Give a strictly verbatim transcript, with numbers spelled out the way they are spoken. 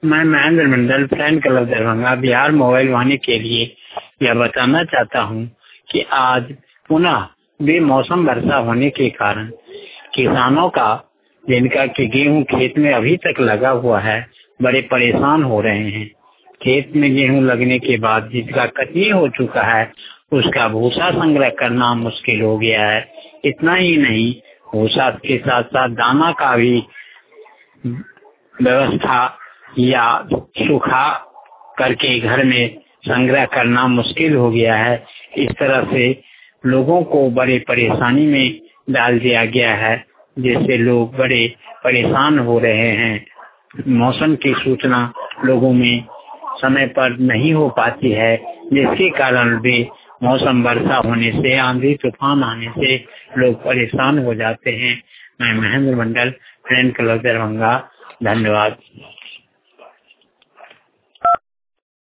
मैं Mahendra Mandal, fan club Darbhanga, Bihar mobile Vani के लिए यह बताना चाहता हूँ कि आज पुनः बेमौसम वर्षा होने के कारण किसानों का, जिनका कि गेहूं खेत में अभी तक लगा हुआ है, बड़े परेशान हो रहे हैं। खेत में गेहूं लगने के बाद जिसका कटनी हो चुका है उसका भूसा संग्रह करना मुश्किल हो गया है। इतना ही नहीं, भूसा के साथ साथ दाना का भी व्यवस्था या सूखा करके घर में संग्रह करना मुश्किल हो गया है। इस तरह से लोगों को बड़े परेशानी में डाल दिया गया है, जिससे लोग बड़े परेशान हो रहे हैं। मौसम की सूचना लोगों में समय पर नहीं हो पाती है, जिसके कारण भी मौसम वर्षा होने से, आंधी तूफान आने से लोग परेशान हो जाते हैं। मैं महेंद्र मंडल, फैन क्लब दरभंगा, धन्यवाद।